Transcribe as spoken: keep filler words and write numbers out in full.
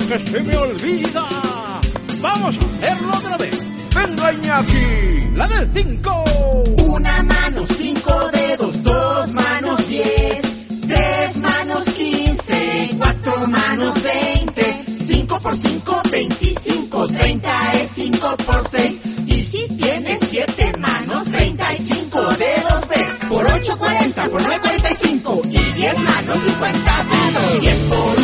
que se me olvida. Vamos a hacerlo otra vez. Venga, Iñaki, la del cinco. Una mano, cinco dedos, dos manos, diez, tres manos, quince, cuatro manos, veinte, cinco por cinco, veinticinco, treinta es cinco por seis. Y si tienes siete manos, treinta y cinco dedos ves. Por ocho, cuarenta, por nueve, cuarenta y cinco. Y diez manos, cincuenta dedos. diez por